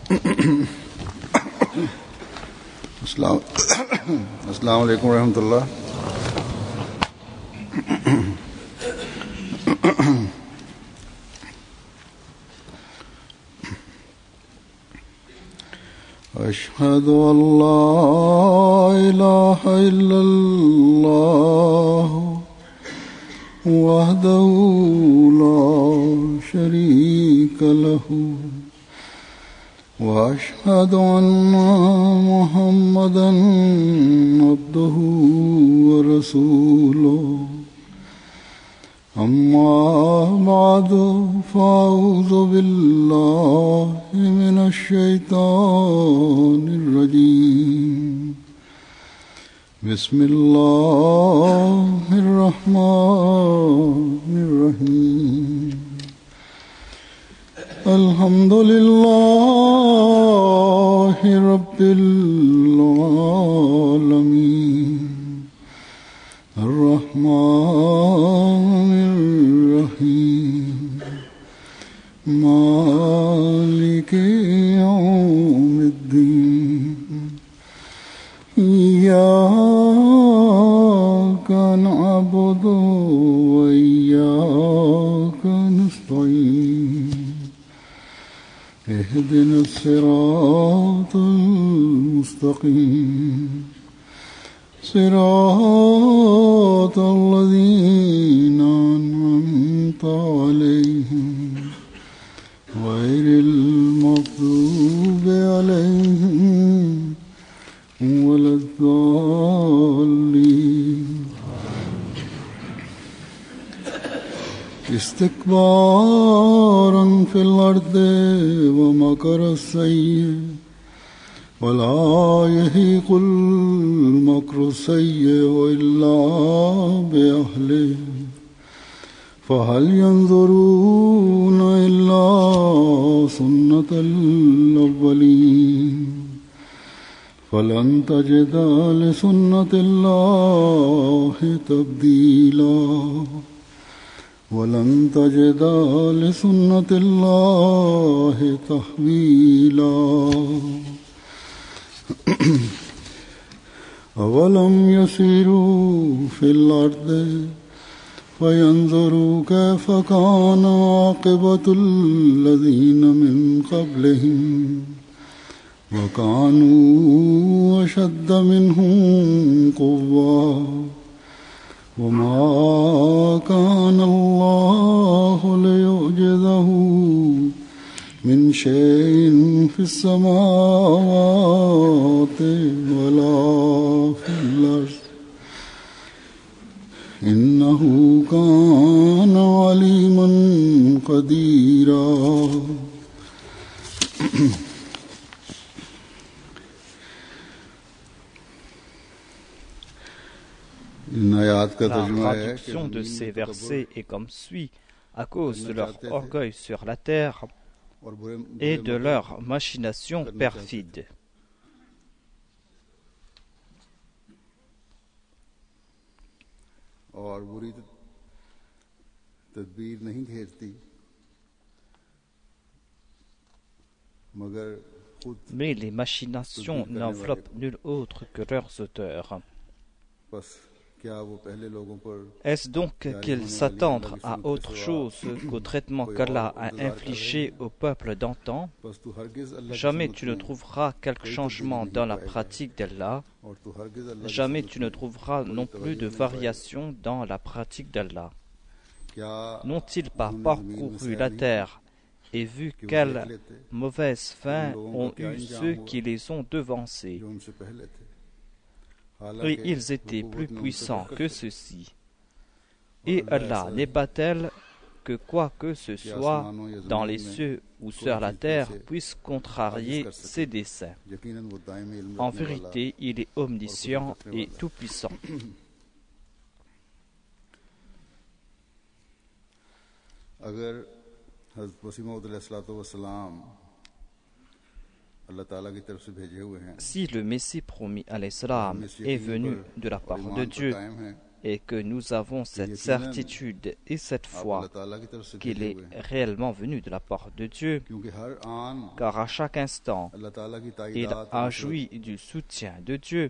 अस्सलाम वालेकुम रहमतुल्लाह। अशहदु अल्ला इलाहा इल्लल्लाह वहदहु ला शरीका लहू وأشهد أن محمدا عبده ورسوله أما بعد فأعوذ بالله من الشيطان الرجيم بسم الله الرحمن الرحيم الحمد لله رب العالمين الرحمن الرحيم مالك يوم الدين إياك نعبد وإياك نستعين اهدنا الصراط المستقيم صراط الذين أنعمت عليهم غير المغضوب عليهم ولا الضالين استكبارا في الأرض ومكر السيء ولا يحيق المكر السيء إلا بأهله فهل ينظرون إلا سنة الأولين فلن تجد لسنة الله تبديلا ولن تجد لسنة الله تحويلا أولم يسيروا في الأرض فينظروا كيف كان عاقبة الذين من قبلهم وكانوا أشد منهم قوة وما كان الله ليعجزه من شيء في السماوات ولا في الأرض إنه كان عليما قديرا La traduction de ces versets est comme suit: à cause de leur orgueil sur la terre et de leur machination perfide. Mais les machinations n'enveloppent nul autre que leurs auteurs. Est-ce donc qu'ils s'attendent à autre chose qu'au traitement qu'Allah a infligé au peuple d'antan? Jamais tu ne trouveras quelque changement dans la pratique d'Allah. Jamais tu ne trouveras non plus de variation dans la pratique d'Allah. N'ont-ils pas parcouru la terre et vu quelle mauvaise fin ont eu ceux qui les ont devancés? Et ils étaient plus puissants que ceux-ci. Et Allah n'est pas tel que quoi que ce soit dans les cieux ou sur la terre puisse contrarier ses desseins. En vérité, il est omniscient et tout-puissant. Si le Messie promis à l'Islam est venu de la part de Dieu et que nous avons cette certitude et cette foi qu'il est réellement venu de la part de Dieu, car à chaque instant, il a joui du soutien de Dieu.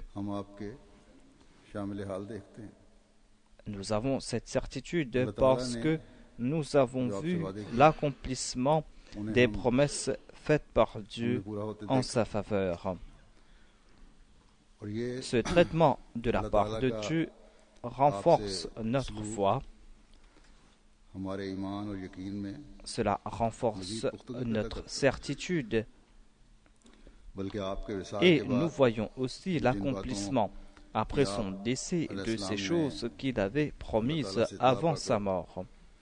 Nous avons cette certitude parce que nous avons vu l'accomplissement des promesses faites par Dieu en sa faveur. Ce traitement de la part de Dieu renforce notre foi. Cela renforce notre certitude. Et nous voyons aussi l'accomplissement après son décès de ces choses qu'il avait promises avant sa mort.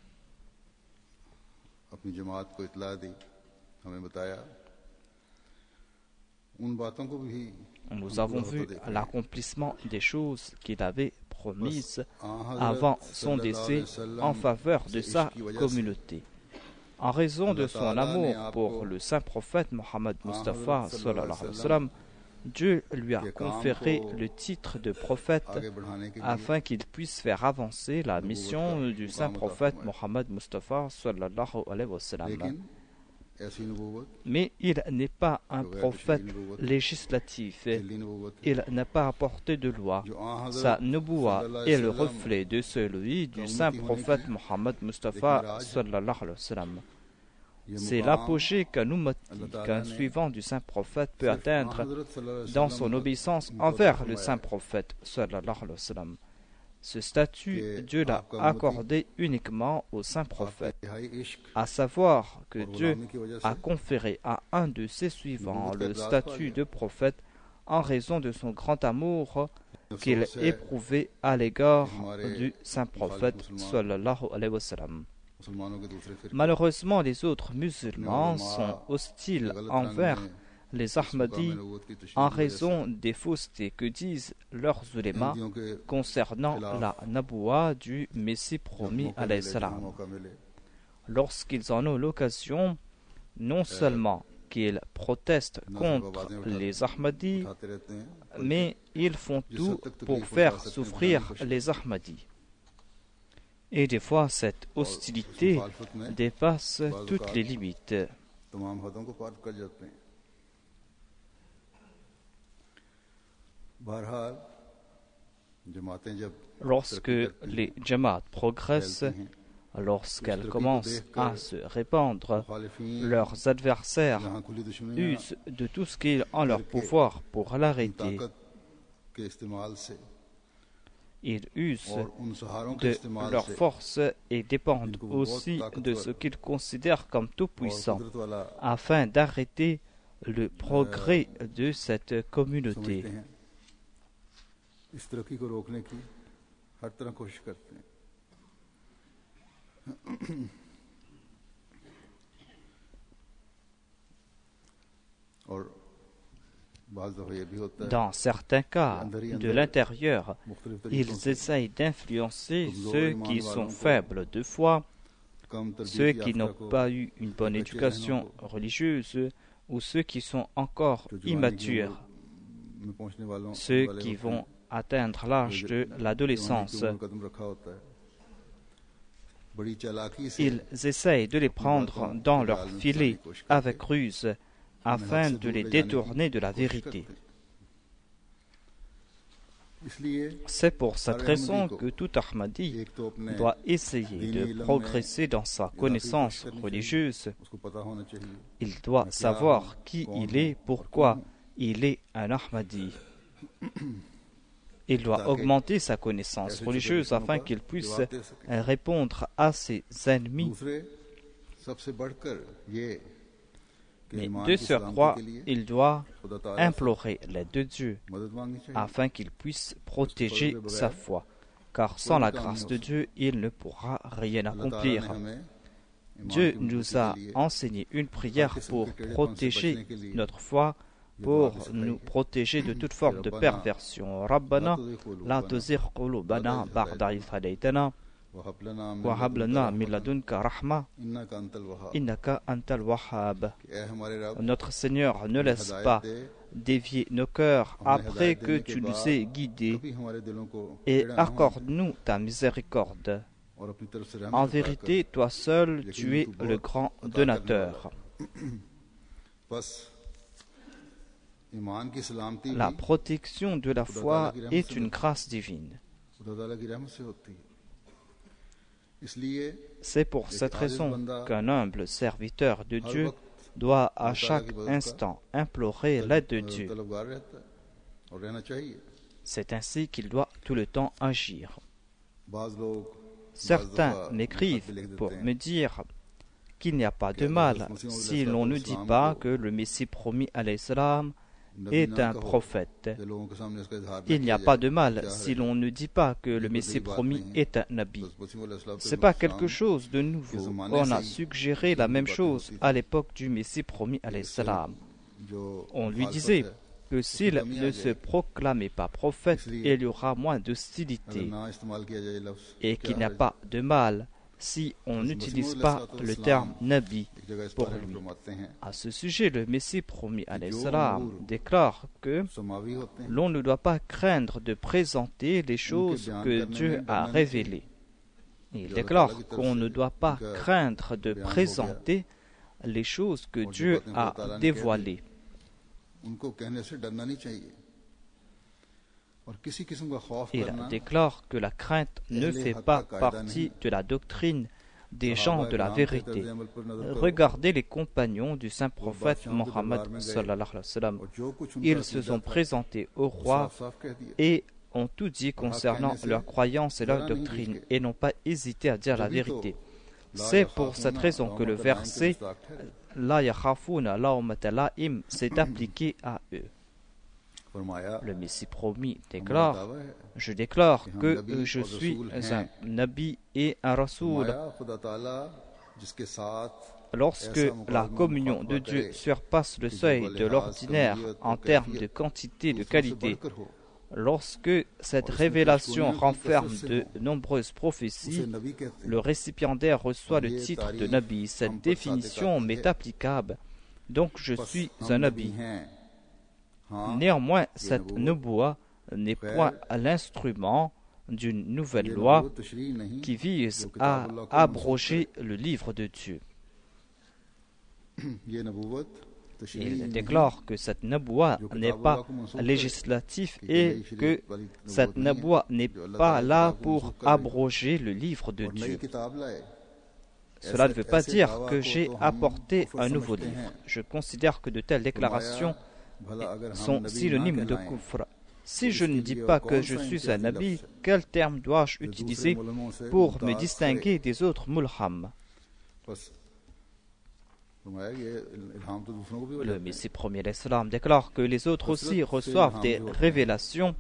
Nous avons vu l'accomplissement des choses qu'il avait promises avant son décès en faveur de sa communauté. En raison de son amour pour le saint prophète Mohammed Mustafa sallallahu alayhi wa sallam, Dieu lui a conféré le titre de prophète afin qu'il puisse faire avancer la mission du saint prophète Mohammed Mustafa sallallahu alayhi wa sallam. Mais il n'est pas un prophète législatif. Il n'a pas apporté de loi. Sa nubuwa est le reflet de celui du saint prophète Mohammed Mustafa sallallahu alayhi wa sallam. C'est l'apogée qu'un ummati, qu'un suivant du saint prophète peut atteindre dans son obéissance envers le saint prophète sallallahu alayhi wa sallam. Ce statut, Dieu l'a accordé uniquement au saint prophète, à savoir que Dieu a conféré à un de ses suivants le statut de prophète en raison de son grand amour qu'il éprouvait à l'égard du saint prophète sallallahu alayhi wa sallam. Malheureusement, les autres musulmans sont hostiles envers les Ahmadis en raison des faussetés que disent leurs ulémas concernant la naboua du Messie promis alayhi salam. Lorsqu'ils en ont l'occasion, non seulement qu'ils protestent contre les Ahmadis, mais ils font tout pour faire souffrir les Ahmadis. Et des fois, cette hostilité dépasse toutes les limites. Lorsque les Jamaat progressent, lorsqu'elles commencent à se répandre, leurs adversaires usent de tout ce qui est en leur pouvoir pour l'arrêter. Ils usent de leur force et dépendent aussi de ce qu'ils considèrent comme tout-puissant afin d'arrêter le progrès de cette communauté. Dans certains cas, de l'intérieur, ils essayent d'influencer ceux qui sont faibles de foi, ceux qui n'ont pas eu une bonne éducation religieuse ou ceux qui sont encore immatures, ceux qui vont atteindre l'âge de l'adolescence. Ils essayent de les prendre dans leur filet avec ruse afin de les détourner de la vérité. C'est pour cette raison que tout Ahmadi doit essayer de progresser dans sa connaissance religieuse. Il doit savoir qui il est, pourquoi il est un Ahmadi. Il doit augmenter sa connaissance religieuse afin qu'il puisse répondre à ses ennemis. Mais de surcroît, il doit implorer l'aide de Dieu afin qu'il puisse protéger sa foi, car sans la grâce de Dieu, il ne pourra rien accomplir. Dieu nous a enseigné une prière pour protéger notre foi, pour nous protéger de toute forme de perversion. Rabbana la tuzigh qulubana ba'da idh hadaytana وَهَبْ لَنَا مِن لَدُنْكَ رَحْمَةً إِنَّكَ أَنْتَ الْوَهَّابُ. Notre Seigneur, ne laisse pas dévier nos cœurs après que tu nous aies guidés et accorde-nous ta miséricorde. En vérité, toi seul, tu es le grand donateur. La protection de la foi est une grâce divine. C'est pour cette raison qu'un humble serviteur de Dieu doit à chaque instant implorer l'aide de Dieu. C'est ainsi qu'il doit tout le temps agir. Certains m'écrivent pour me dire qu'il n'y a pas de mal si l'on ne dit pas que le Messie promis alayhi salam est un prophète. Il n'y a pas de mal si l'on ne dit pas que le Messie promis est un nabi. Ce n'est pas quelque chose de nouveau. On a suggéré la même chose à l'époque du Messie promis alayhi salam. On lui disait que s'il ne se proclamait pas prophète, il y aura moins d'hostilité et qu'il n'y a pas de mal si on n'utilise pas le terme nabi pour lui. À ce sujet, le Messie promis alayhi salam déclare que l'on ne doit pas craindre de présenter les choses que Dieu a révélées. Il déclare qu'on ne doit pas craindre de présenter les choses que Dieu a dévoilées. Il déclare que la crainte ne fait pas partie de la doctrine des gens de la vérité. Regardez les compagnons du saint prophète Mohammed sallallahu alayhi wa sallam. Ils se sont présentés au roi et ont tout dit concernant leur croyance et leur doctrine et n'ont pas hésité à dire la vérité. C'est pour cette raison que le verset La yakhafuna lawmata laim s'est appliqué à eux. Le Messie promis déclare, je déclare que je suis un nabi et un rasoul. Lorsque la communion de Dieu surpasse le seuil de l'ordinaire en termes de quantité et de qualité, lorsque cette révélation renferme de nombreuses prophéties, le récipiendaire reçoit le titre de nabi. Cette définition m'est applicable, donc je suis un nabi. Néanmoins, cette nubuwa n'est point l'instrument d'une nouvelle loi qui vise à abroger le livre de Dieu. Il déclare que cette nubuwa n'est pas législatif et que cette nubuwa n'est pas là pour abroger le livre de Dieu. Cela ne veut pas dire que j'ai apporté un nouveau livre. Je considère que de telles déclarations sont synonymes de kufr. Si je ne dis pas que je suis un nabi, quel terme dois-je utiliser pour me distinguer des autres mulham? Le Messie premier l'Islam déclare que les autres aussi reçoivent des révélations,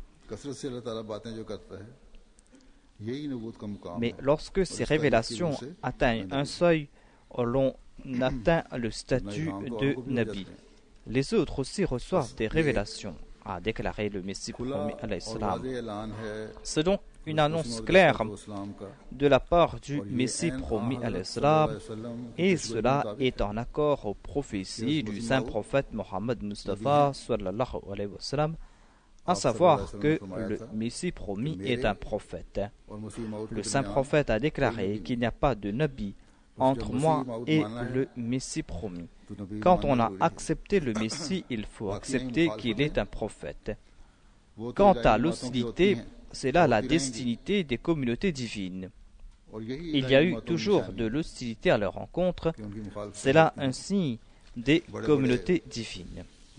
mais lorsque ces révélations atteignent un seuil, l'on atteint le statut de nabi. Les autres aussi reçoivent des révélations, a déclaré le Messie promis alayhi salam. C'est donc une annonce claire de la part du Messie promis alayhi salam, et cela est en accord aux prophéties du saint prophète Mohammed Mustafa sallallahu alayhi wa sallam, à savoir que le Messie promis est un prophète. Le saint prophète a déclaré qu'il n'y a pas de nabi entre moi et le Messie promis. Quand on a accepté le Messie, il faut accepter qu'il est un prophète. Quant à l'hostilité, c'est là la destinité des communautés divines. Il y a eu toujours de l'hostilité à leur rencontre, c'est là un signe des communautés divines.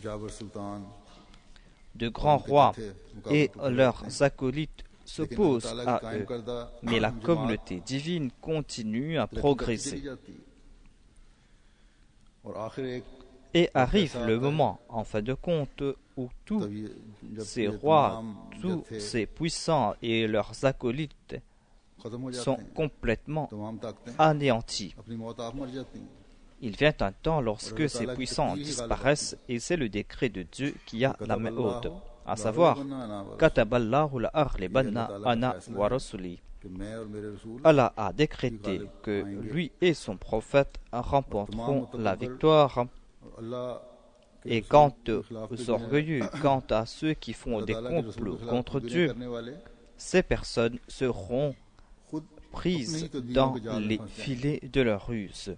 De grands rois et leurs acolytes s'opposent à eux, mais la communauté divine continue à progresser. Et arrive le moment, en fin de compte, où tous ces rois, tous ces puissants et leurs acolytes sont complètement anéantis. Il vient un temps lorsque ces puissants disparaissent et c'est le décret de Dieu qui a la main haute. à savoir Kataballahu la aghlibanna ana wa rasuli. Allah a décrété que lui et son prophète remporteront la victoire. Et quant aux orgueilleux, quant à ceux qui font des complots contre Dieu, ces personnes seront prises dans les filets de leur ruse.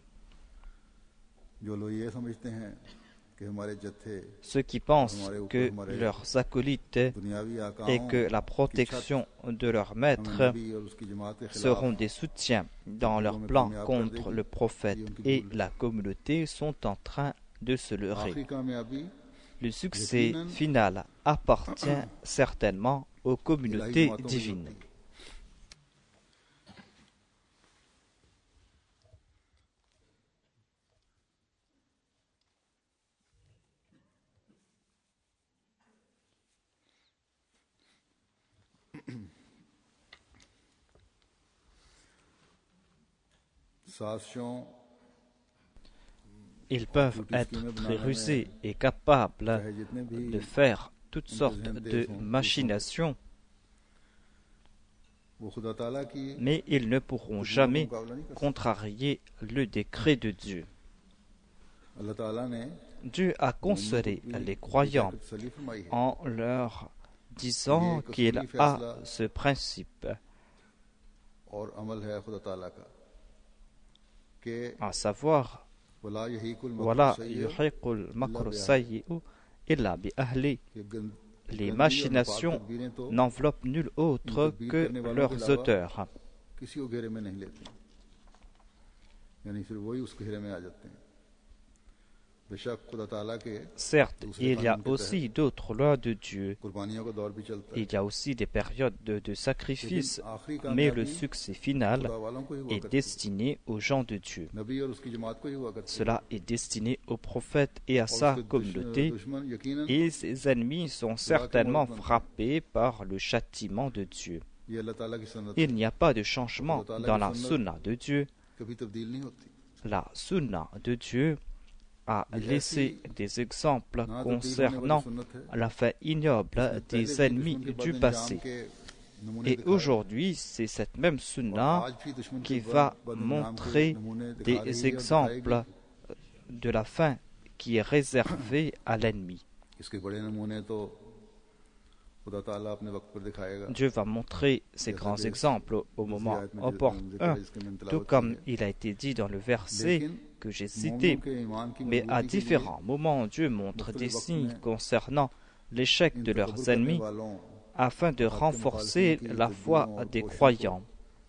Ceux qui pensent que leurs acolytes et que la protection de leur maître seront des soutiens dans leur plan contre le prophète et la communauté sont en train de se leurrer. Le succès final appartient certainement aux communautés divines. Ils peuvent être très rusés et capables de faire toutes sortes de machinations, mais ils ne pourront jamais contrarier le décret de Dieu. Dieu a consolé les croyants en leur disant qu'il a ce principe, à savoir Wala yuhiqul makru sayyi'u illa bi ahli. Les machinations n'enveloppent nul autre que leurs auteurs. Certes, il y a aussi d'autres lois de Dieu. Il y a aussi des périodes de sacrifice, mais le succès final est destiné aux gens de Dieu. Cela est destiné au prophète et à sa communauté, et ses ennemis sont certainement frappés par le châtiment de Dieu. Il n'y a pas de changement dans la sunna de Dieu. La sunna de Dieu a laissé des exemples concernant la fin ignoble des ennemis du passé. Et aujourd'hui, c'est cette même sunna qui va montrer des exemples de la fin qui est réservée à l'ennemi. Dieu va montrer ces grands exemples au moment opportun, tout comme il a été dit dans le verset que j'ai cité. Mais à différents moments, Dieu montre des signes concernant l'échec de leurs ennemis afin de renforcer la foi des croyants.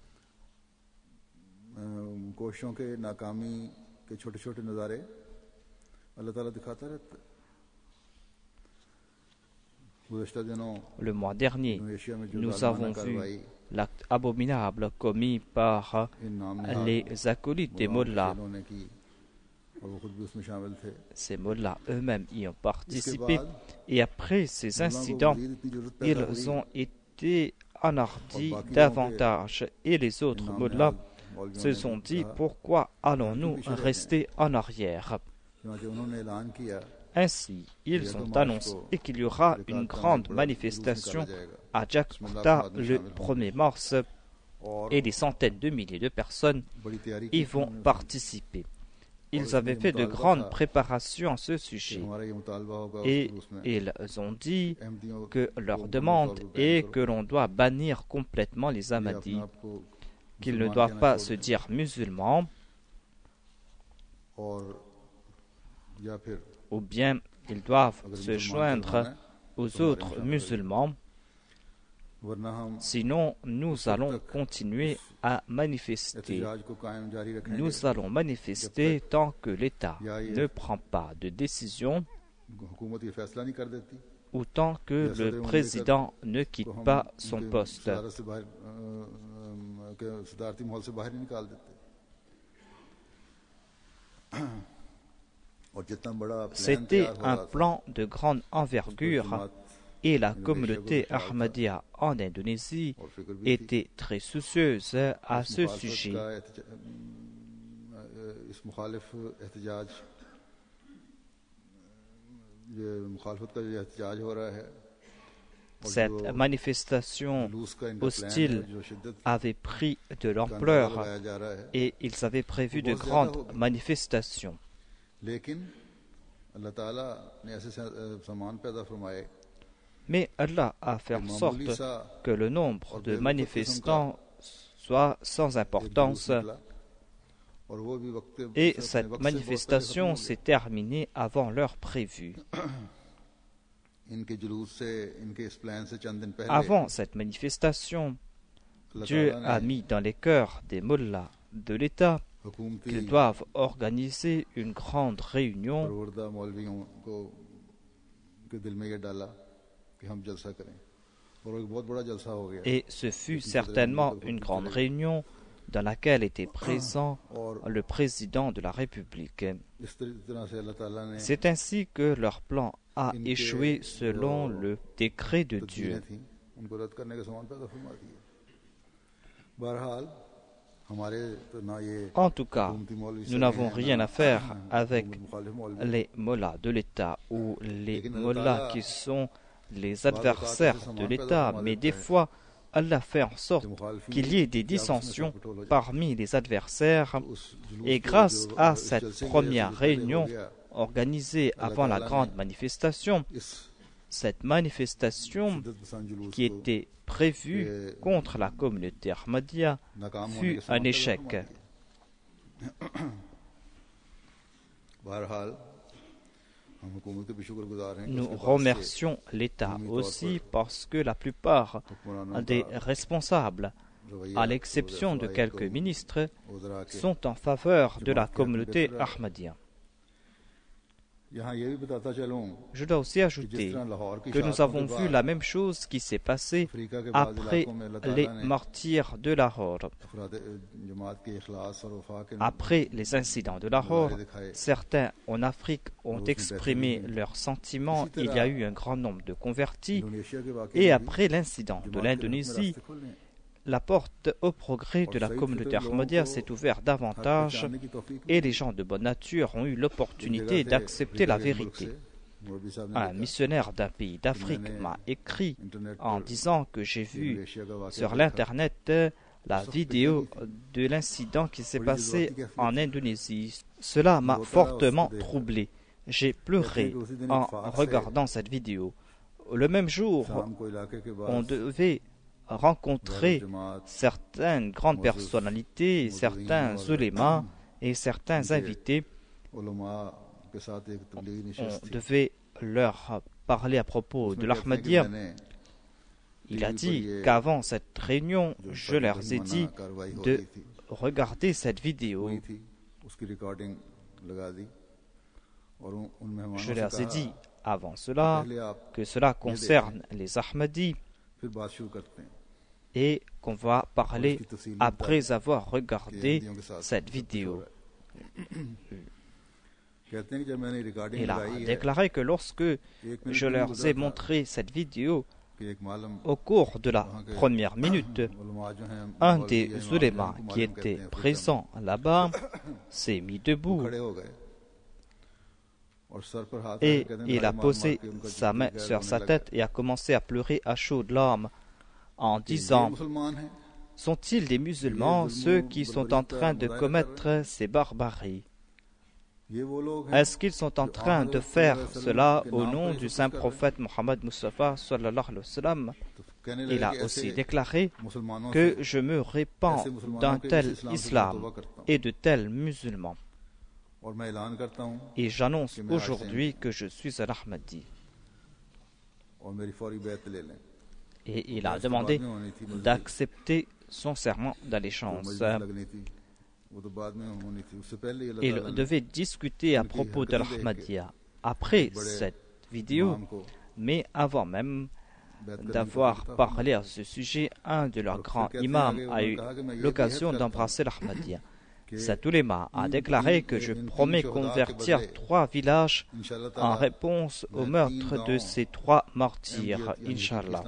Le mois dernier, nous avons vu l'acte abominable commis par les acolytes des mollahs. Ces mollahs eux-mêmes y ont participé et après ces incidents, ils ont été enhardis davantage et les autres mollahs se sont dit pourquoi allons-nous rester en arrière. Ainsi, ils ont annoncé qu'il y aura une grande manifestation à Jakarta le 1er mars et des centaines de milliers de personnes y vont participer. Ils avaient fait de grandes préparations à ce sujet et ils ont dit que leur demande est que l'on doit bannir complètement les Ahmadis, qu'ils ne doivent pas se dire musulmans ou bien ils doivent se joindre aux autres musulmans, sinon nous allons continuer à manifester. Nous allons manifester tant que l'État ne prend pas de décision ou tant que le président ne quitte pas son poste. C'était un plan de grande envergure et la communauté Ahmadiyya en Indonésie était très soucieuse à ce sujet. cette manifestation hostile avait pris de l'ampleur et ils avaient prévu de grandes manifestations. Mais Allah a fait en sorte que le nombre de manifestants soit sans importance et cette manifestation s'est terminée avant l'heure prévue. Avant cette manifestation, Dieu a mis dans les cœurs des mollahs de l'État qu'ils doivent organiser une grande réunion et ce fut certainement une grande réunion dans laquelle était présent le président de la République. C'est ainsi que leur plan a échoué selon le décret de Dieu. En tout cas, nous n'avons rien à faire avec les mollahs de l'État ou les mollahs qui sont les adversaires de l'État, mais des fois, Allah fait en sorte qu'il y ait des dissensions parmi les adversaires et grâce à cette première réunion organisée avant la grande manifestation, cette manifestation qui était prévue contre la communauté Ahmadiyya fut un échec. Nous remercions l'État aussi parce que la plupart des responsables, à l'exception de quelques ministres, sont en faveur de la communauté Ahmadiyya. Je dois aussi ajouter que nous avons vu la même chose qui s'est passée après les martyrs de Lahore. Après les incidents de Lahore, certains en Afrique ont exprimé leurs sentiments. Il y a eu un grand nombre de convertis. Et après l'incident de l'Indonésie, la porte au progrès de la communauté Ahmadiyya s'est ouverte davantage et les gens de bonne nature ont eu l'opportunité d'accepter la vérité. Un missionnaire d'un pays d'Afrique m'a écrit en disant que j'ai vu sur l'Internet la vidéo de l'incident qui s'est passé en Indonésie. Cela m'a fortement troublé. J'ai pleuré en regardant cette vidéo. Le même jour, on devait rencontrer certaines grandes personnalités, certains ulémas et certains invités. On devait leur parler à propos de l'Ahmadiyya. Il a dit qu'avant cette réunion, je leur ai dit de regarder cette vidéo. Je leur ai dit avant cela que cela concerne les Ahmadis et qu'on va parler après avoir regardé cette vidéo. Il a déclaré que lorsque je leur ai montré cette vidéo, au cours de la première minute, un des ulémas qui était présent là-bas s'est mis debout et il a posé sa main sur sa tête et a commencé à pleurer à chaudes larmes en disant: sont-ils des musulmans, ceux qui sont en train de commettre ces barbaries? Est-ce qu'ils sont en train de faire cela au nom du saint prophète Mohammed Mustafa sallallahu alayhi wa sallam? Il a aussi déclaré que je me répands d'un tel islam et de tels musulmans. Et j'annonce aujourd'hui que je suis un Ahmadi. Et il a demandé d'accepter son serment d'allégeance. Il devait discuter à propos de l'Ahmadiyya après cette vidéo, mais avant même d'avoir parlé à ce sujet, un de leurs grands imams a eu l'occasion d'embrasser l'Ahmadiyya. Cet uléma a déclaré que je promets convertir 3 villages en réponse au meurtre de ces 3 martyrs, Inch'Allah.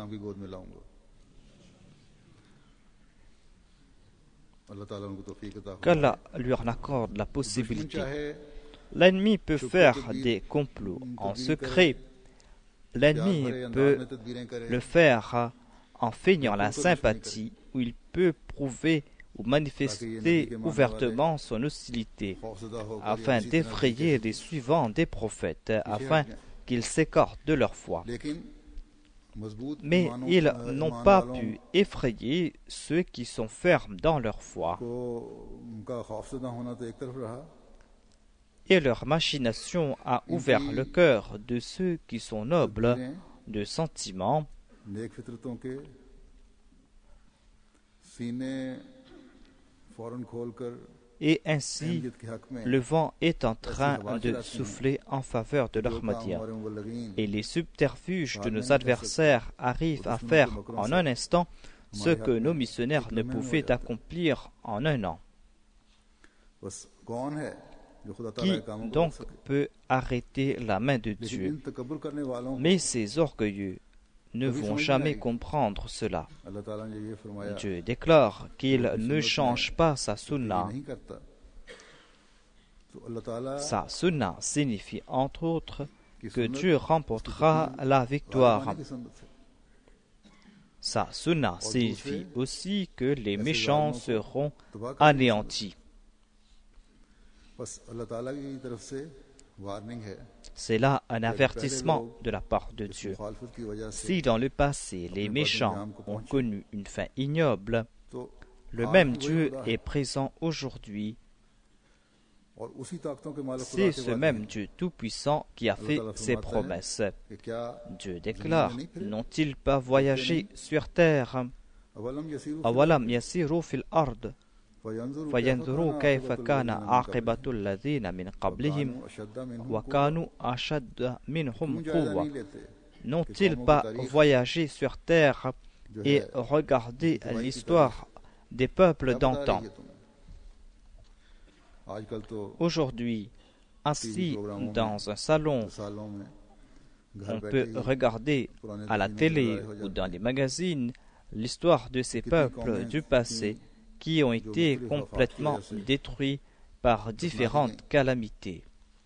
Qu'Allah lui en accorde la possibilité. L'ennemi peut faire des complots en secret l'ennemi peut le faire en feignant la sympathie, ou il peut prouver ou manifester ouvertement son hostilité, afin d'effrayer les suivants des prophètes, afin qu'ils s'écartent de leur foi. Mais ils n'ont pas pu effrayer ceux qui sont fermes dans leur foi. Et leur machination a ouvert le cœur de ceux qui sont nobles de sentiments, et ainsi le vent est en train de souffler en faveur de l'Ahmadiyya. Et les subterfuges de nos adversaires arrivent à faire en un instant ce que nos missionnaires ne pouvaient accomplir en un an. Qui donc peut arrêter la main de Dieu? Mais ces orgueilleux ne vont jamais comprendre cela. Dieu déclare qu'il ne change pas sa sunna. Sa sunna signifie entre autres que Dieu remportera la victoire. Sa sunna signifie aussi que les méchants seront anéantis. C'est là un avertissement de la part de Dieu. Si dans le passé les méchants ont connu une fin ignoble, le même Dieu est présent aujourd'hui. C'est ce même Dieu tout-puissant qui a fait ses promesses. Dieu déclare, n'ont-ils pas voyagé sur terre? Awalam yasiru fil ard فينظروا كيف كان عاقبة الذين من قبلهم وكانوا أشد منهم قوة. N'ont-ils pas voyagé sur terre et regardé l'histoire des peuples d'antan? Aujourd'hui, assis dans un salon, on peut regarder à la télé ou dans les magazines l'histoire de ces peuples du passé qui ont été complètement détruits par différentes calamités.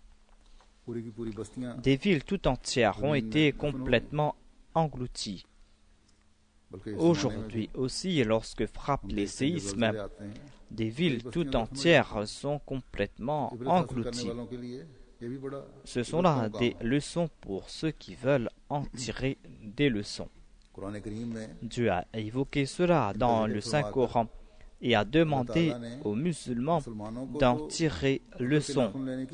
Des villes tout entières ont été complètement englouties. Aujourd'hui aussi, lorsque frappent les séismes, des villes tout entières sont complètement englouties. Ce sont là des leçons pour ceux qui veulent en tirer des leçons. Dieu a évoqué cela dans le Saint-Coran et a demandé aux musulmans d'en tirer leçon.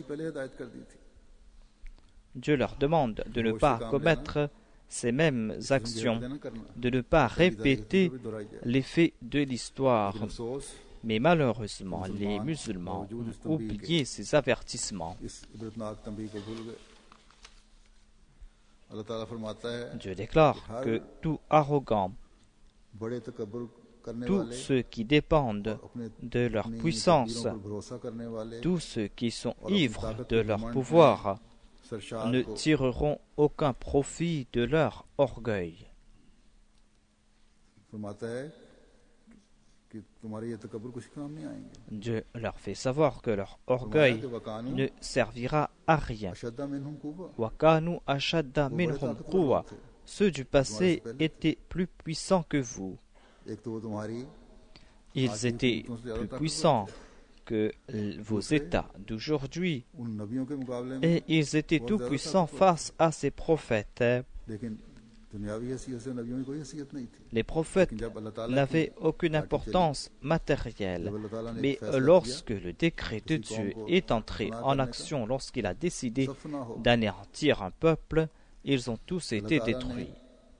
Dieu leur demande de ne pas commettre ces mêmes actions, de ne pas répéter les faits de l'histoire. Mais malheureusement, les musulmans ont oublié ces avertissements. Dieu déclare que tout arrogant, tous ceux qui dépendent de leur puissance, tous ceux qui sont ivres de leur pouvoir, ne tireront aucun profit de leur orgueil. Dieu leur fait savoir que leur orgueil ne servira à rien. Ceux du passé étaient plus puissants que vous. Ils étaient plus puissants que vos États d'aujourd'hui et ils étaient tout puissants face à ces prophètes. Les prophètes n'avaient aucune importance matérielle, mais lorsque le décret de Dieu est entré en action, lorsqu'il a décidé d'anéantir un peuple, ils ont tous été détruits.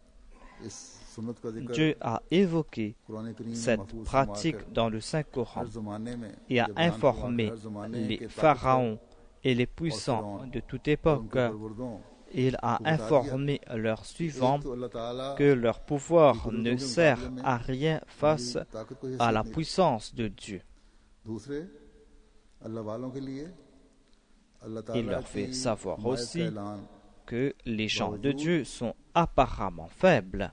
Dieu a évoqué cette pratique dans le Saint-Coran et a informé les pharaons et les puissants de toute époque. Il a informé leurs suivants que leur pouvoir ne sert à rien face à la puissance de Dieu. Il leur fait savoir aussi que les gens de Dieu sont apparemment faibles.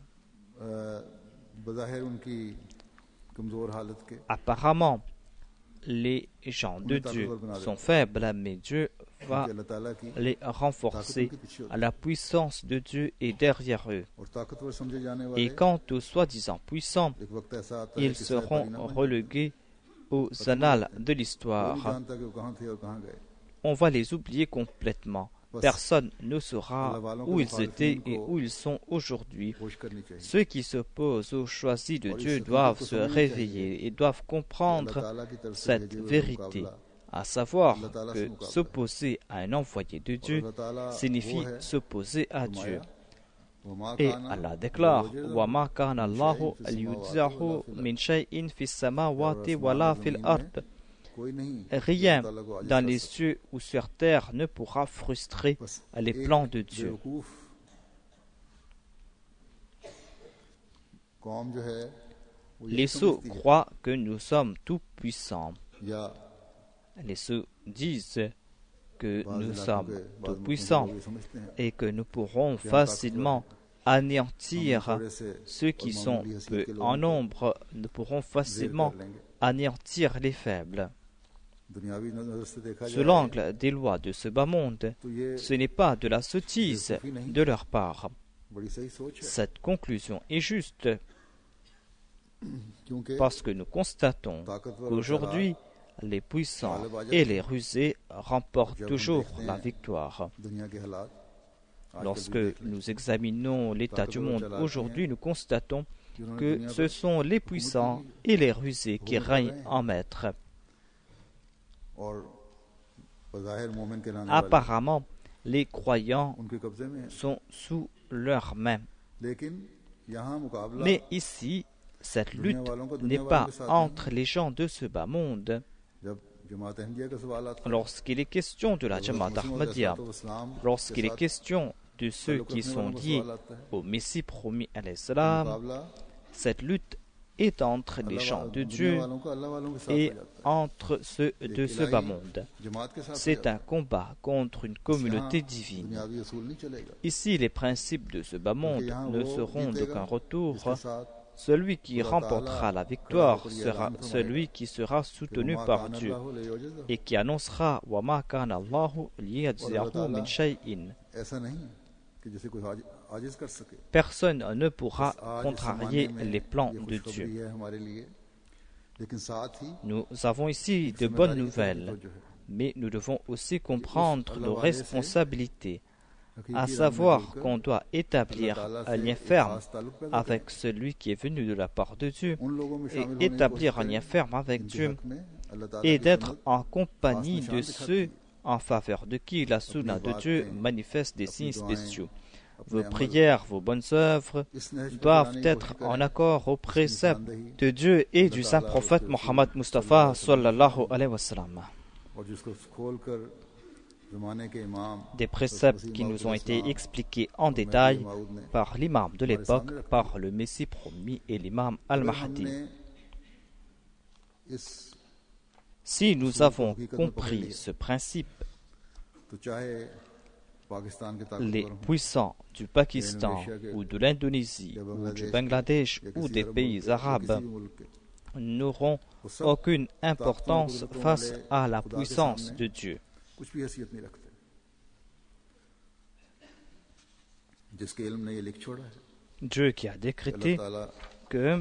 Apparemment, les gens de Dieu sont faibles, mais Dieu va les renforcer. La puissance de Dieu est derrière eux. Et quant aux soi-disant puissants, ils seront relégués aux annales de l'histoire. On va les oublier complètement. Personne ne saura où ils étaient et où ils sont aujourd'hui. Ceux qui s'opposent au choisi de Dieu doivent se réveiller et doivent comprendre cette vérité, à savoir que s'opposer à un envoyé de Dieu signifie s'opposer à Dieu. Et Allah déclare: وَمَا كَانَ اللَّهُ لِيُطِيعَهُ مِنْ شَيْءٍ فِي السَّمَاوَاتِ وَلَا فِي الْأَرْضِ. Rien dans les cieux ou sur terre ne pourra frustrer les plans de Dieu. Les sots croient que nous sommes tout puissants. Les sots disent que nous sommes tout puissants et que nous pourrons facilement anéantir ceux qui sont peu en nombre. Nous pourrons facilement anéantir les faibles. Sous l'angle des lois de ce bas monde, ce n'est pas de la sottise de leur part. Cette conclusion est juste parce que nous constatons qu'aujourd'hui, les puissants et les rusés remportent toujours la victoire. Lorsque nous examinons l'état du monde aujourd'hui, nous constatons que ce sont les puissants et les rusés qui règnent en maître. Apparemment, les croyants sont sous leurs mains. Mais ici, cette lutte n'est pas entre les gens de ce bas monde. Lorsqu'il est question de la Jamaat Ahmadiyya, lorsqu'il est question de ceux qui sont liés au Messie promis à l'Islam, cette lutte est entre les gens de Dieu et entre ceux de ce bas monde. C'est un combat contre une communauté divine. Ici, les principes de ce bas monde ne seront d'aucun retour. Celui qui remportera la victoire sera celui qui sera soutenu par Dieu et qui annoncera « وَمَا كَانَ اللَّهُ لِيَجْزِيَهُ مِنْ شَيْءٍ » Personne ne pourra contrarier les plans de Dieu. Nous avons ici de bonnes nouvelles, mais nous devons aussi comprendre nos responsabilités, à savoir qu'on doit établir un lien ferme avec celui qui est venu de la part de Dieu, et établir un lien ferme avec Dieu, et d'être en compagnie de ceux en faveur de qui la sunna de Dieu manifeste des signes spéciaux. Vos prières, vos bonnes œuvres doivent être en accord aux préceptes de Dieu et du saint prophète Mohammed Mustafa sallallahu alayhi wa sallam. Des préceptes qui nous ont été expliqués en détail par l'imam de l'époque, par le Messie promis et l'imam Al-Mahdi. Si nous avons compris ce principe, les puissants du Pakistan ou de l'Indonésie ou du Bangladesh ou des pays arabes n'auront aucune importance face à la puissance de Dieu. Dieu qui a décrété que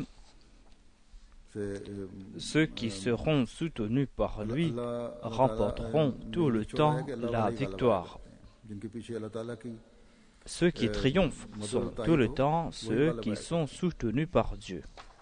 ceux qui seront soutenus par lui remporteront tout le temps la victoire. Ceux qui triomphent sont tout le temps ceux qui sont soutenus par Dieu.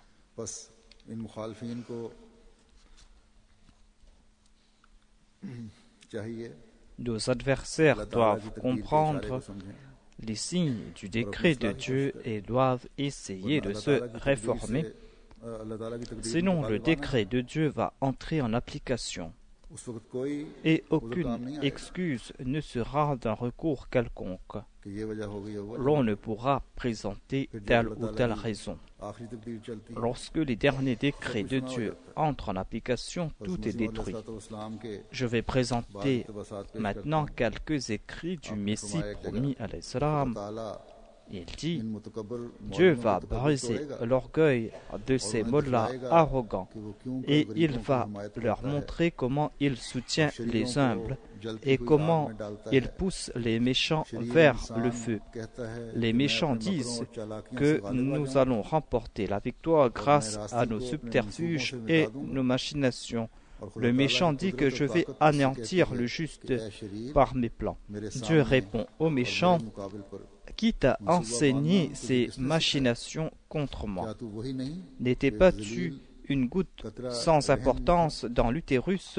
Nos adversaires doivent comprendre les signes du décret de Dieu et doivent essayer de se réformer. Sinon, le décret de Dieu va entrer en application. Et aucune excuse ne sera d'un recours quelconque. L'on ne pourra présenter telle ou telle raison. Lorsque les derniers décrets de Dieu entrent en application, tout est détruit. Je vais présenter maintenant quelques écrits du Messie promis à l'Islam Il dit, Dieu va briser l'orgueil de ces mollahs arrogants et il va leur montrer comment il soutient les humbles et comment il pousse les méchants vers le feu. Les méchants disent que nous allons remporter la victoire grâce à nos subterfuges et nos machinations. Le méchant dit que je vais anéantir le juste par mes plans. Dieu répond au méchant, qui t'a enseigné ces machinations contre moi? N'étais pas tu une goutte sans importance dans l'utérus?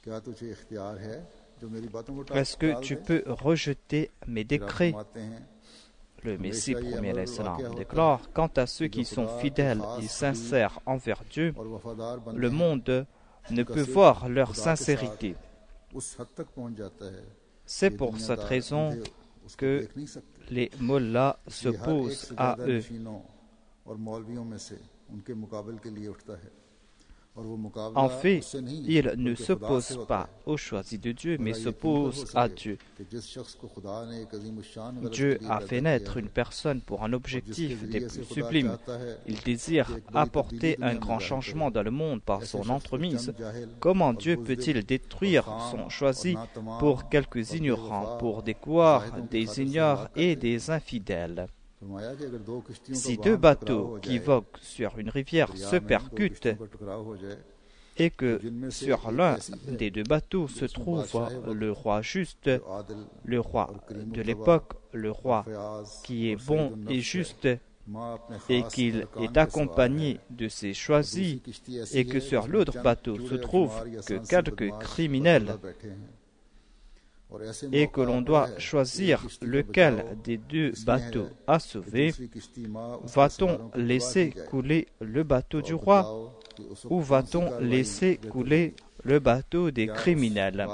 Est-ce que tu peux rejeter mes décrets? Le Messie premier déclare, quant à ceux qui sont fidèles et sincères envers Dieu, le monde ne peut voir leur sincérité. C'est pour cette raison que les mollahs s'opposent à eux. En fait, ils ne s'opposent pas aux choisis de Dieu, mais s'opposent à Dieu. Dieu a fait naître une personne pour un objectif des plus sublimes. Il désire apporter un grand changement dans le monde par son entremise. Comment Dieu peut-il détruire son choisi pour quelques ignorants, pour des couards, des ignorants et des infidèles? Si deux bateaux qui voguent sur une rivière se percutent et que sur l'un des deux bateaux se trouve le roi juste, le roi de l'époque, le roi qui est bon et juste, et qu'il est accompagné de ses choisis, et que sur l'autre bateau se trouve que quelques criminels, et que l'on doit choisir lequel des deux bateaux à sauver, va-t-on laisser couler le bateau du roi ou va-t-on laisser couler le bateau des criminels?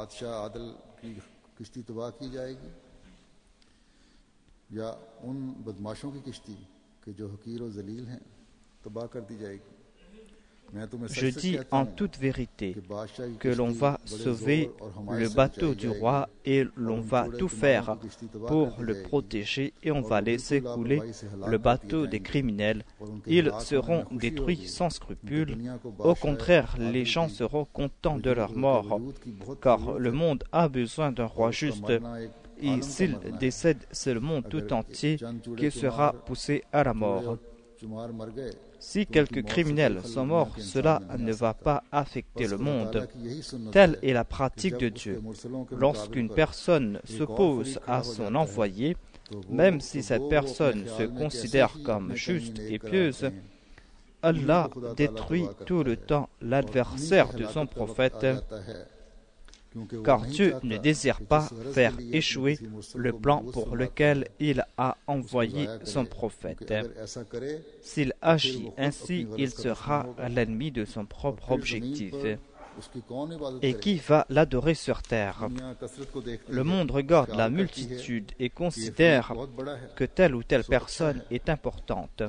Je dis en toute vérité que l'on va sauver le bateau du roi et l'on va tout faire pour le protéger et on va laisser couler le bateau des criminels. Ils seront détruits sans scrupule. Au contraire, les gens seront contents de leur mort, car le monde a besoin d'un roi juste. Et s'il décède, c'est le monde tout entier qui sera poussé à la mort. Si quelques criminels sont morts, cela ne va pas affecter le monde. Telle est la pratique de Dieu. Lorsqu'une personne s'oppose à son envoyé, même si cette personne se considère comme juste et pieuse, Allah détruit tout le temps l'adversaire de son prophète, car Dieu ne désire pas faire échouer le plan pour lequel il a envoyé son prophète. S'il agit ainsi, il sera l'ennemi de son propre objectif. Et qui va l'adorer sur terre? Le monde regarde la multitude et considère que telle ou telle personne est importante.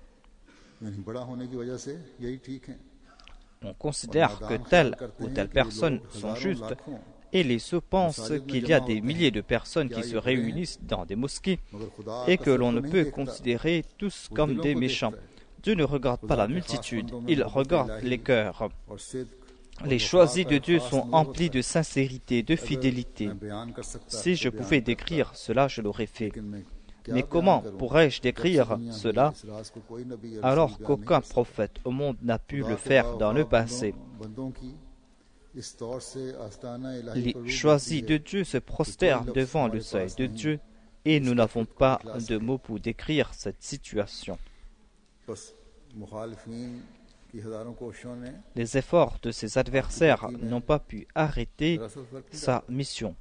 On considère que telle ou telle personne sont justes et les sots pensent qu'il y a des milliers de personnes qui se réunissent dans des mosquées et que l'on ne peut considérer tous comme des méchants. Dieu ne regarde pas la multitude, il regarde les cœurs. Les choisis de Dieu sont emplis de sincérité, de fidélité. Si je pouvais décrire cela, je l'aurais fait. Mais comment pourrais-je décrire cela alors qu'aucun prophète au monde n'a pu le faire dans le passé? Les choisis de Dieu se prosternent devant le seuil de Dieu et nous n'avons pas de mots pour décrire cette situation. Les efforts de ses adversaires n'ont pas pu arrêter sa mission.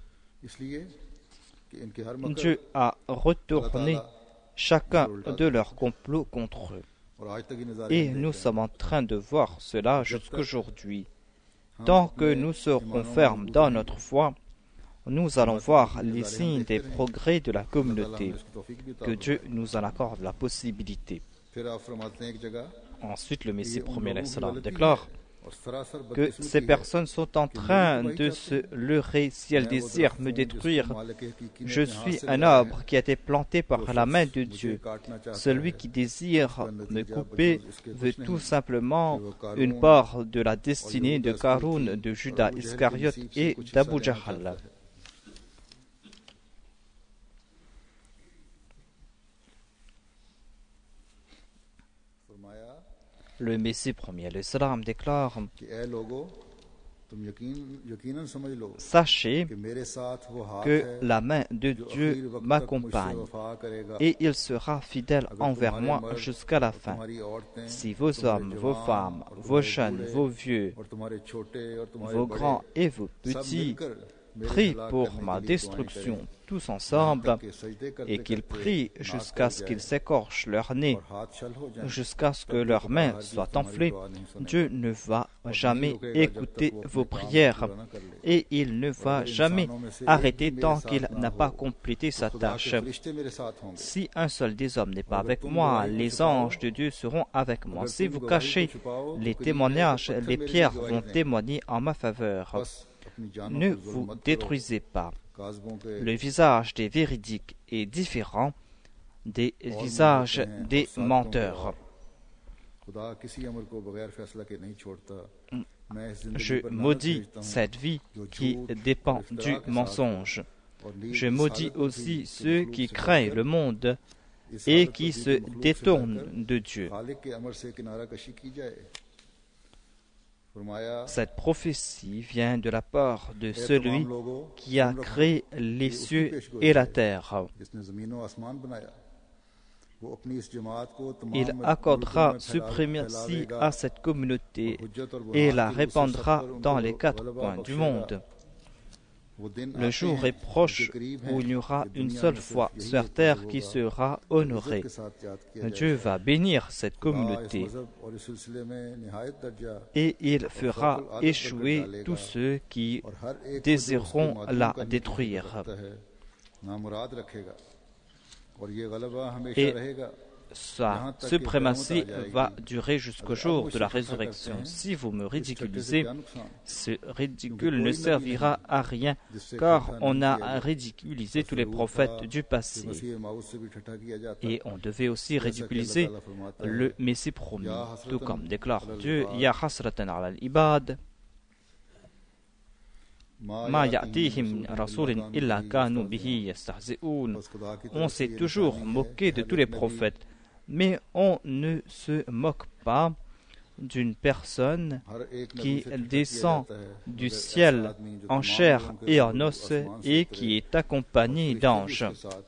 Dieu a retourné chacun de leurs complots contre eux. Et nous sommes en train de voir cela jusqu'aujourd'hui. Tant que nous serons fermes dans notre foi, nous allons voir les signes des progrès de la communauté. Que Dieu nous en accorde la possibilité. Ensuite, le Messie premier déclare, que ces personnes sont en train de se leurrer si elles désirent me détruire. Je suis un arbre qui a été planté par la main de Dieu. Celui qui désire me couper veut tout simplement une part de la destinée de Karoun, de Judas Iscariote et d'Abu Jahal. Le Messie premier, l'Islam, déclare: sachez que la main de Dieu m'accompagne et il sera fidèle envers moi jusqu'à la fin. Si vos hommes, vos femmes, vos jeunes, vos vieux, vos grands et vos petits prient pour ma destruction tous ensemble et qu'ils prient jusqu'à ce qu'ils s'écorchent leur nez, jusqu'à ce que leurs mains soient enflées, Dieu ne va jamais écouter vos prières et il ne va jamais arrêter tant qu'il n'a pas complété sa tâche. Si un seul des hommes n'est pas avec moi, les anges de Dieu seront avec moi. Si vous cachez les témoignages, les pierres vont témoigner en ma faveur. Ne vous détruisez pas. Le visage des véridiques est différent des visages des menteurs. Je maudis cette vie qui dépend du mensonge. Je maudis aussi ceux qui craignent le monde et qui se détournent de Dieu. Cette prophétie vient de la part de celui qui a créé les cieux et la terre. Il accordera suprématie à cette communauté et la répandra dans les quatre coins du monde. Le jour est proche où il y aura une seule foi sur terre qui sera honorée. Dieu va bénir cette communauté et il fera échouer tous ceux qui désireront la détruire. Et sa suprématie va durer jusqu'au jour de la résurrection. Si vous me ridiculisez, ce ridicule ne servira à rien, car on a ridiculisé tous les prophètes du passé. Et on devait aussi ridiculiser le Messie promis, tout comme déclare Dieu: Ya hasratan ala al-ibad, ma ya'tihim rasulin illa kanu bihi yastahzi'un. On s'est toujours moqué de tous les prophètes, mais on ne se moque pas d'une personne qui descend du ciel en chair et en os et qui est accompagnée d'anges.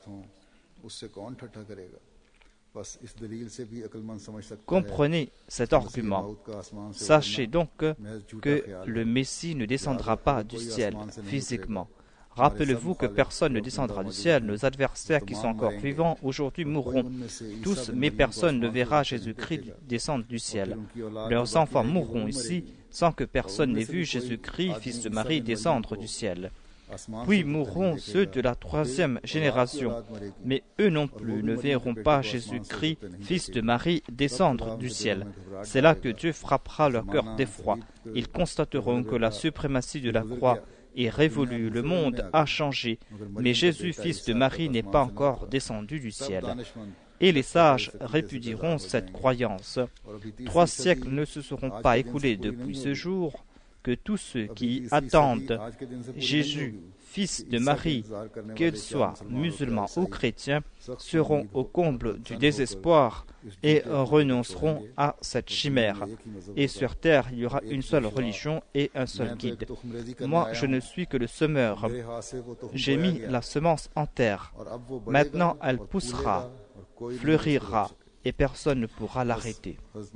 Comprenez cet argument. Sachez donc que le Messie ne descendra pas du ciel physiquement. Rappelez-vous que personne ne descendra du ciel. Nos adversaires qui sont encore vivants aujourd'hui mourront tous, mais personne ne verra Jésus-Christ descendre du ciel. Leurs enfants mourront ici sans que personne n'ait vu Jésus-Christ, fils de Marie, descendre du ciel. Puis mourront ceux de la troisième génération, mais eux non plus ne verront pas Jésus-Christ, fils de Marie, descendre du ciel. C'est là que Dieu frappera leur cœur d'effroi. Ils constateront que la suprématie de la croix est révolue, le monde a changé, mais Jésus, fils de Marie, n'est pas encore descendu du ciel. Et les sages répudieront cette croyance. 3 siècles ne se seront pas écoulés depuis ce jour que tous ceux qui attendent Jésus, fils de Marie, qu'ils soient musulmans ou chrétiens, seront au comble du désespoir et renonceront à cette chimère. Et sur terre, il y aura une seule religion et un seul guide. Moi, je ne suis que le semeur. J'ai mis la semence en terre. Maintenant, elle poussera, fleurira, et personne ne pourra l'arrêter.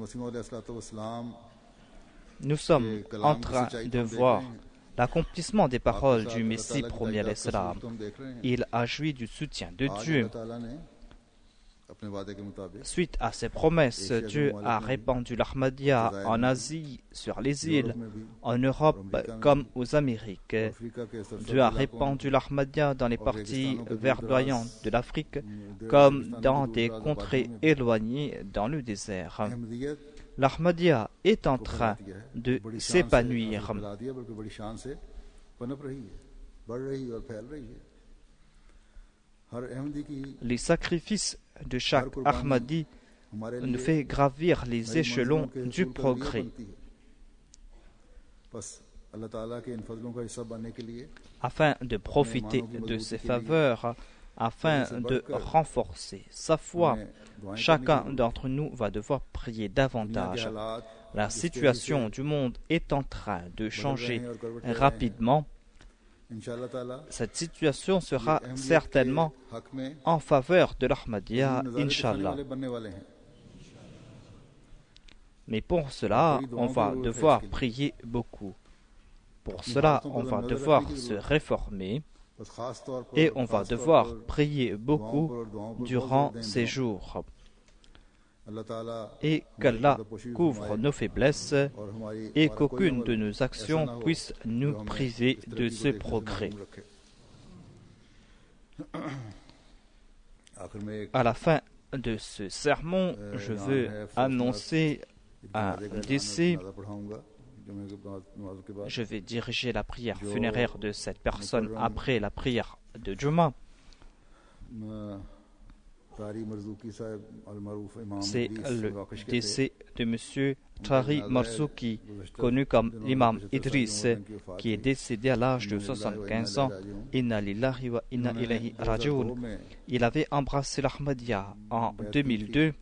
Nous sommes en train de voir l'accomplissement des paroles du Messie premier à l'Islam. Il a joui du soutien de Dieu. Suite à ses promesses, Dieu a répandu l'Ahmadiyya en Asie, sur les îles, en Europe comme aux Amériques. Dieu a répandu l'Ahmadiyya dans les parties verdoyantes de l'Afrique comme dans des contrées éloignées dans le désert. l'Ahmadiyya est en train de s'épanouir. Les sacrifices de chaque Ahmadi nous fait gravir les échelons du progrès. Afin de profiter de ses faveurs, afin de renforcer sa foi, chacun d'entre nous va devoir prier davantage. La situation du monde est en train de changer rapidement. Cette situation sera certainement en faveur de l'Ahmadiyya, Inch'Allah. Mais pour cela, on va devoir prier beaucoup. Pour cela, on va devoir se réformer et on va devoir prier beaucoup durant ces jours. Et qu'Allah couvre nos faiblesses et qu'aucune de nos actions puisse nous priver de ce progrès. À la fin de ce sermon, je veux annoncer un décès. Je vais diriger la prière funéraire de cette personne après la prière de Juma. C'est le décès de M. Tari Marzouki, connu comme l'imam Idriss, qui est décédé à l'âge de 75 ans. Inna lillahi wa inna ilayhi raji'un. Il avait embrassé l'Ahmadiyya en 2002.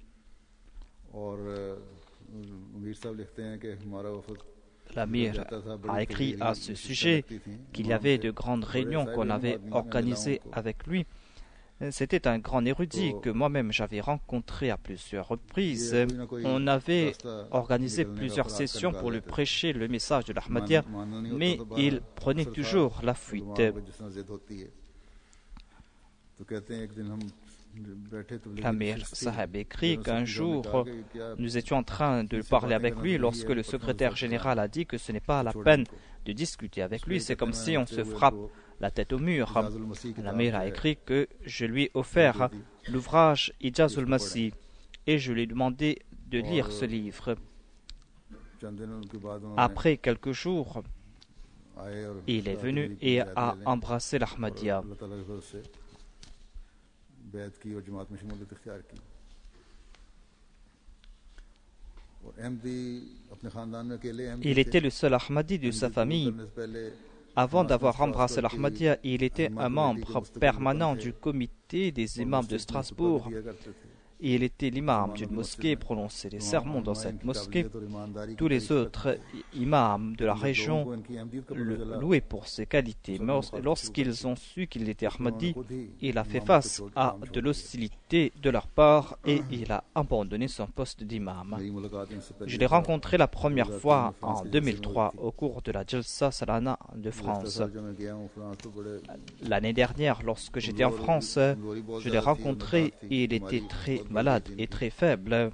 L'Amir a écrit à ce sujet qu'il y avait de grandes réunions qu'on avait organisées avec lui. C'était un grand érudit que moi-même j'avais rencontré à plusieurs reprises. On avait organisé plusieurs sessions pour lui prêcher le message de l'Ahmadiyya, mais il prenait toujours la fuite. L'Amir Saheb écrit qu'un jour, nous étions en train de parler avec lui lorsque le secrétaire général a dit que ce n'est pas la peine de discuter avec lui, c'est comme si on se frappe la tête au mur. L'Amir a écrit que je lui ai offert l'ouvrage Ijazul Masih et je lui ai demandé de lire ce livre. Après quelques jours, il est venu et a embrassé l'Ahmadiyya. Il était le seul Ahmadi de sa famille. Avant d'avoir embrassé l'Ahmadiyya, il était un membre permanent du comité des imams de Strasbourg. Il était l'imam d'une mosquée, prononçait les sermons dans cette mosquée. Tous les autres imams de la région le louaient pour ses qualités. Mais lorsqu'ils ont su qu'il était Ahmadi, il a fait face à de l'hostilité de leur part et il a abandonné son poste d'imam. Je l'ai rencontré la première fois en 2003 au cours de la Jalsa Salana de France. L'année dernière, lorsque j'étais en France, je l'ai rencontré et il était très malade et très faible.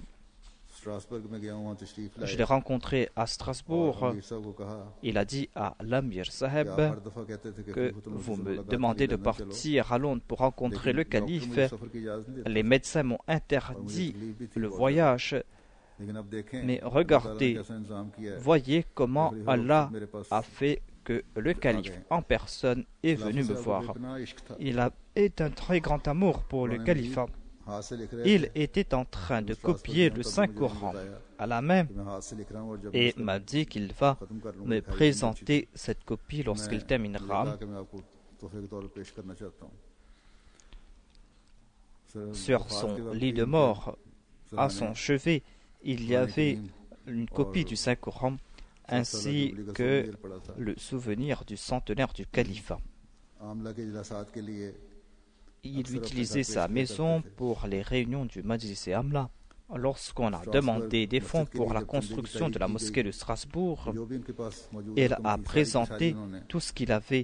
Je l'ai rencontré à Strasbourg. Il a dit à l'Amir Saheb que vous me demandez de partir à Londres pour rencontrer le calife. Les médecins m'ont interdit le voyage. Mais regardez, voyez comment Allah a fait que le calife en personne est venu me voir. Il a un très grand amour pour le califat. Il était en train de copier le Saint-Coran à la main et m'a dit qu'il va me présenter cette copie lorsqu'il terminera. Sur son lit de mort, à son chevet, il y avait une copie du Saint-Coran ainsi que le souvenir du centenaire du califat. Il utilisait sa maison pour les réunions du Majlis Amla. Lorsqu'on a demandé des fonds pour la construction de la mosquée de Strasbourg, il a présenté tout ce qu'il avait.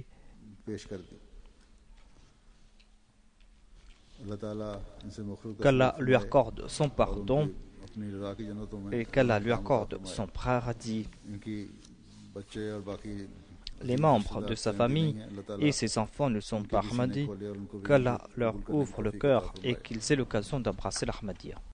Qu'Allah lui accorde son pardon et qu'Allah lui accorde son paradis. Les membres de sa famille et ses enfants ne sont pas Ahmadis, qu'Allah leur ouvre le cœur et qu'ils aient l'occasion d'embrasser l'Ahmadiyya.